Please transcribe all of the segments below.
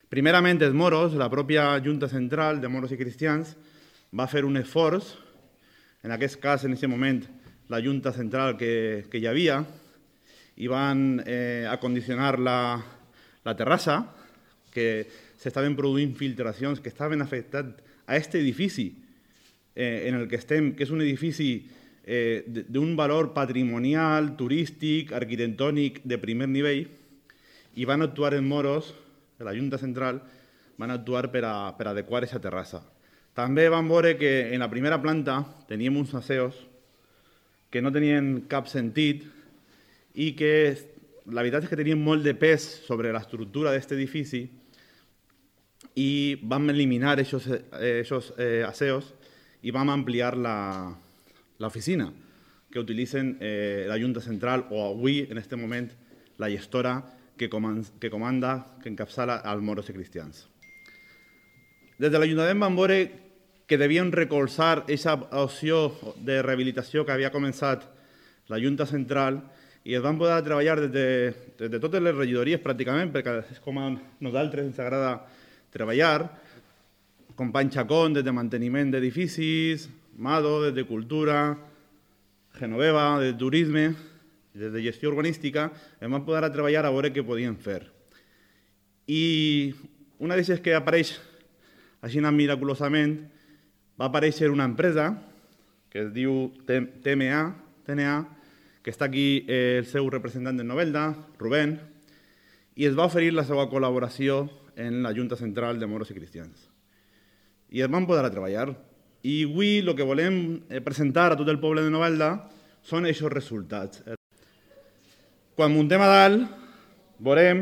Primerament, els moros, la pròpia Junta Central de Moros i Cristians, va fer un esforç, en aquest cas, en aquest moment, la Junta Central que hi havia, i van acondicionar la terrassa, que s'estaven produint filtracions que estaven afectant a aquest edifici en el que estem, que és un edifici d'un valor patrimonial, turístic, arquitectònic de primer nivell, i van actuar els moros, de la Junta Central, van actuar per adequar aquesta terrassa. També vam veure que en la primera planta teníem uns asseus que no tenien cap sentit i que la veritat és que tenien molt de pes sobre l'estructura d'aquest edifici i vam eliminar aquests asseus i vam ampliar l'oficina que utilitzen la Junta Central o avui, en aquest moment, la gestora que comanda, que encapçala els moros i cristians. Des de l'Ajuntament vam veure que devien recolzar aquesta opció de rehabilitació que havia començat la Junta Central i es van poder treballar des de totes les regidories pràcticament, perquè és com a nosaltres ens agrada treballar, company Chacón des de manteniment d'edificis, Mado des de cultura, Genoveva des de turisme, des de gestió urbanística, em van poder treballar a veure què podien fer. I una d'aquestes que apareix així miraculosament, va aparèixer una empresa que es diu TNA, que està aquí el seu representant de Novelda, Rubén, i es va oferir la seva col·laboració en la Junta Central de Moros i Cristians. I es van poder treballar. I avui el que volem presentar a tot el poble de Novelda són aquests resultats. Quan muntem a dalt, veurem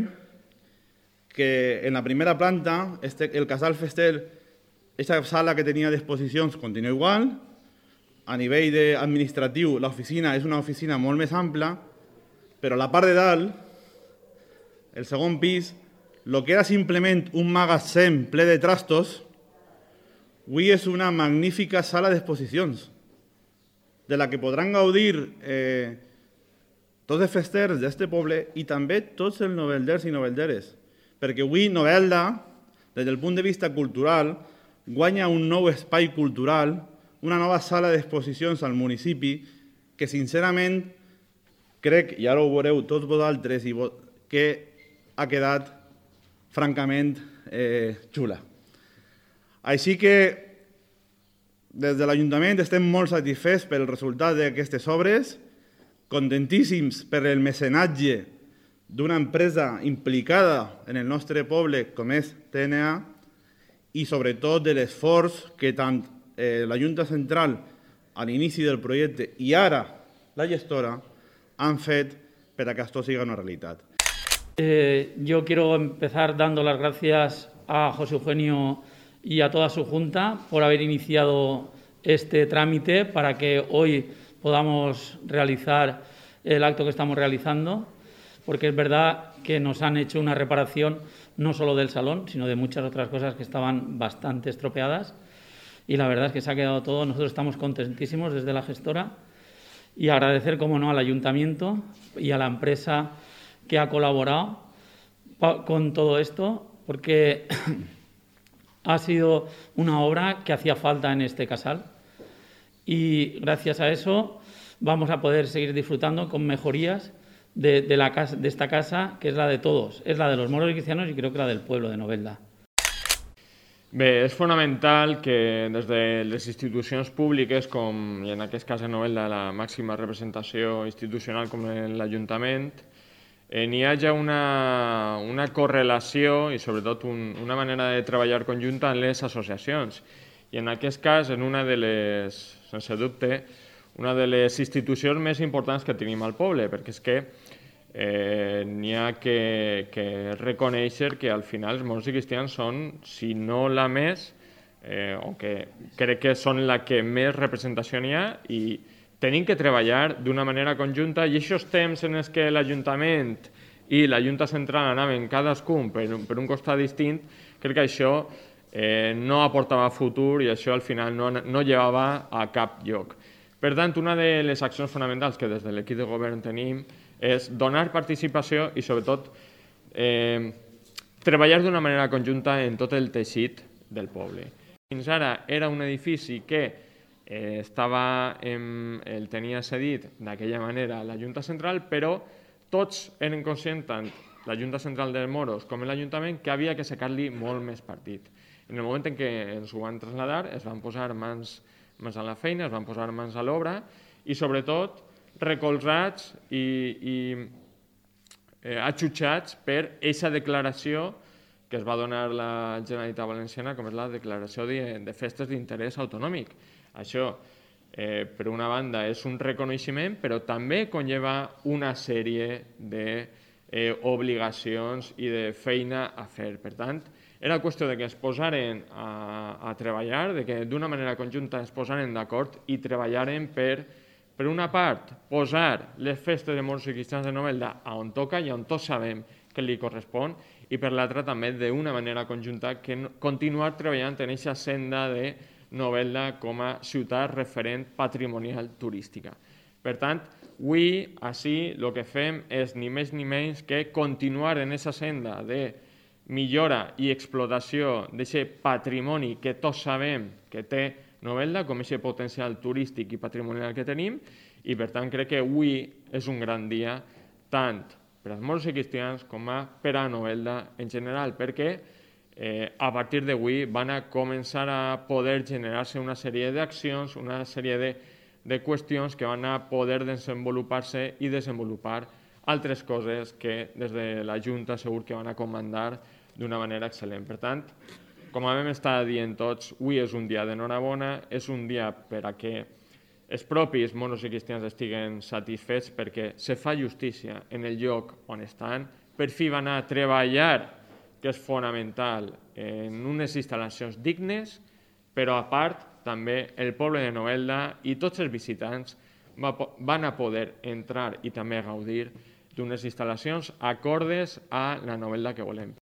que en la primera planta el casal Festel, aquesta sala que tenia d'exposicions continua igual, a nivell administratiu l'oficina és una oficina molt més ampla, però a la part de dalt, el segon pis, el que era simplement un magatzem ple de trastos, avui és una magnífica sala d'exposicions, de la que podran gaudir tots els festers d'aquest poble i també tots els novelders i novelderes, perquè avui Novelda, des del punt de vista cultural, guanya un nou espai cultural, una nova sala d'exposicions al municipi que, sincerament, crec, i ara ho veureu tots vosaltres, que ha quedat francament xula. Així que, des de l'Ajuntament estem molt satisfets pel resultat d'aquestes obres, contentíssims per el mecenatge d'una empresa implicada en el nostre poble com és TNA i sobretot de l'esforç que tant la Junta Central a l'inici del projecte i ara la gestora han fet para que esto siga una realidad. Yo quiero empezar dando las gracias a José Eugenio y a toda su Junta por haber iniciado este trámite para que hoy podamos realizar el acto que estamos realizando, porque es verdad que nos han hecho una reparación no solo del salón, sino de muchas otras cosas que estaban bastante estropeadas, y la verdad es que se ha quedado todo. Nosotros estamos contentísimos desde la gestora y agradecer, como no, al Ayuntamiento y a la empresa que ha colaborado con todo esto, porque ha sido una obra que hacía falta en este casal y gracias a eso vamos a poder seguir disfrutando con mejorías de esta casa, que es la de todos, es la de los moros y cristianos y creo que la del pueblo de Novelda. Bé, és fonamental que des de les institucions públiques, com i en aquest cas a Novelda la màxima representació institucional com l'Ajuntament, n'hi hagi una correlació i sobretot una manera de treballar conjunta en les associacions. I en aquest cas, en una de les, sense dubte, una de les institucions més importants que tenim al poble, perquè és que n'hi ha que reconèixer que al final els moros i cristians són, si no la més, o que crec que són la que més representació n'hi ha i tenim que treballar d'una manera conjunta i aquests temps en els que l'Ajuntament i la Junta Central anaven cadascun per un costat distint, crec que això no aportava futur i això al final no llevava a cap lloc. Per tant, una de les accions fonamentals que des de l'equip de govern tenim és donar participació i, sobretot, treballar d'una manera conjunta en tot el teixit del poble. Fins ara era un edifici que el tenia cedit d'aquella manera la Junta Central, però tots eren conscients, tant la Junta Central de Moros com l'Ajuntament, que havia que sacar-li molt més partit. En el moment en què ens ho van traslladar, es van posar mans a la feina, es van posar mans a l'obra i, sobretot, recolzats i atxutxats per aquesta declaració que es va donar la Generalitat Valenciana, com és la declaració de festes d'interès autonòmic. Això, per una banda, és un reconeixement, però també conlleva una sèrie d'obligacions i de feina a fer. Per tant, era qüestió que es posaren a treballar, que d'una manera conjunta es posaren d'acord i treballaren per una part, posar les festes de moros i cristians de Novelda on toca i on tots sabem que li correspon, i per l'altra també d'una manera conjunta continuar treballant en aquesta senda de Novelda com a ciutat referent patrimonial turística. Per tant, avui, així, el que fem és ni més ni menys que continuar en aquesta senda de millora i explotació d'aquest patrimoni que tots sabem que té Novelda, com aquest potencial turístic i patrimonial que tenim, i per tant crec que avui és un gran dia tant per als moros i cristians com per a Novelda en general, perquè a partir d'avui van a començar a poder generar-se una sèrie d'accions, una sèrie de qüestions que van a poder desenvolupar-se i desenvolupar altres coses que des de la Junta segur que van a comandar d'una manera excel·lent. Per tant, com vam estar dient tots, avui és un dia d'enhorabona, és un dia per a que els propis moros i cristians estiguen satisfets perquè se fa justícia en el lloc on estan, per fi van a treballar, que és fonamental, en unes instal·lacions dignes, però a part també el poble de Novelda i tots els visitants van a poder entrar i també gaudir d'unes instal·lacions acordes a la Novelda que volem.